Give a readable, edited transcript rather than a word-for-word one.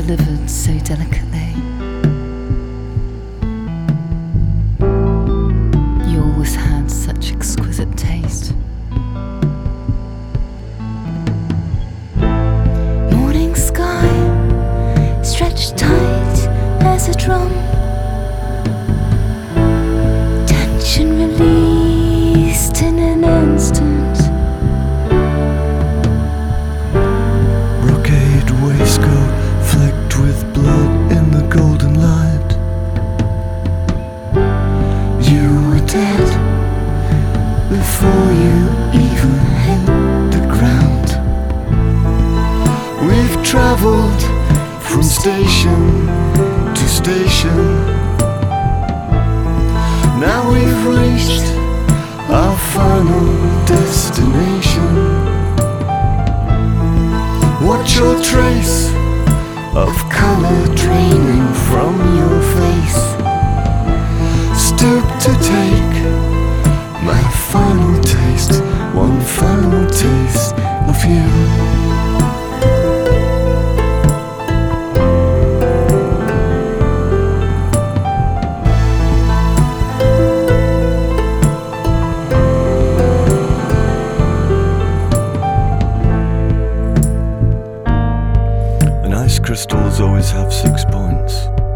delivered so delicately. You always had such exquisite taste. Morning sky stretched tight as a drum, tension released in an instant. Brocade waistcoat flecked with blood in the golden light. You were dead before you even hit the ground. We've traveled from station to station. Now we've reached our final destination. Watch your trace of color draining from your face. Stoop to take my final taste, one final taste of you. Ice crystals always have 6 points.